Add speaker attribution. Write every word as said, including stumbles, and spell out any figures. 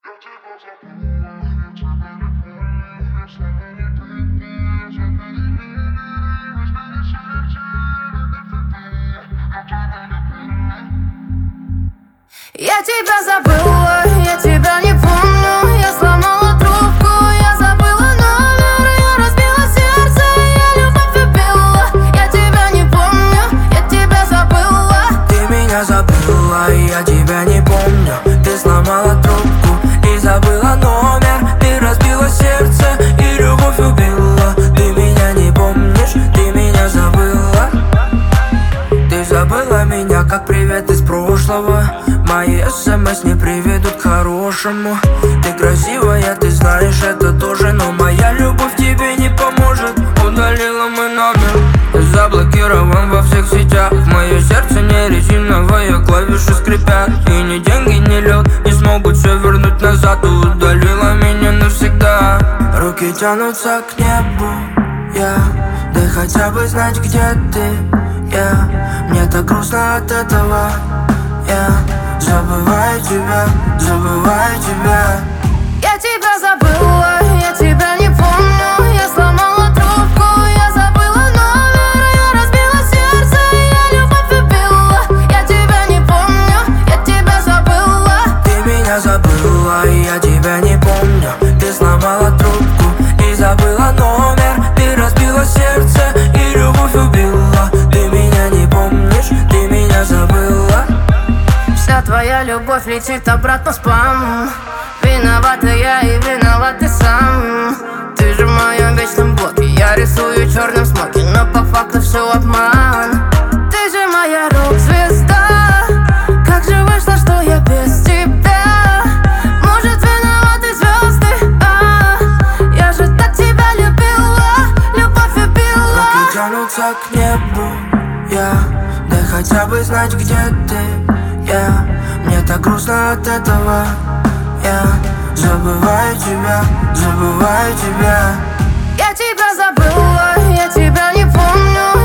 Speaker 1: Я тебя забыла, я тебя не помню, я снова не ты, я забыла, возьми сердце, я тебя не помню.
Speaker 2: Я тебя забыла, я тебя не помню, я сломала трубку, я забыла номер, я разбила сердце, я любовь убила. Я тебя не помню, я тебя забыла.
Speaker 3: Ты меня забыла, я тебя не помню. Ты сломала трубку и забыла номер. Ты разбила сердце и любовь убила. Ты меня не помнишь, ты меня забыла. Ты забыла меня, как привет из прошлого. Мои смс не приведут к хорошему. Ты красивая, ты знаешь это тоже, но моя любовь тебе не поможет. Удалила мой номер, заблокирован во всех сетях. Мое сердце не резиновое, клавиши скрипят. И ни деньги, ни лед не смогут все вернуть назад. Ты удалила меня навсегда. Руки тянутся к небу, я, дай хотя бы знать, где ты, я. Мне так грустно от этого, я забываю тебя, забываю тебя.
Speaker 2: Я тебя забыла, я тебя не помню, я сломала трубку, я забыла номер, я разбила сердце, я любовь убила. Я тебя не помню, я тебя забыла.
Speaker 3: Ты меня забыла, я тебя не помню. Ты сломала трубку и забыла номер. Ты разбила сердце и любовь убила. Ты меня не помнишь, ты меня забыла.
Speaker 2: Вся твоя любовь летит обратно в спам. Виновата я и виноват ты сам. Ты же в моем вечном блоке, я рисую черным смоки, но по факту все обман. Ты же моя рок-звезда, как же вышло, что я без тебя? Может, виноваты звезды, а я же так тебя любила, любовь убила.
Speaker 3: Руки тянутся к небу, я, дай хотя бы знать, где ты, я. Мне так грустно от этого, я забываю тебя, забываю тебя.
Speaker 2: Я тебя забыла, я тебя не помню,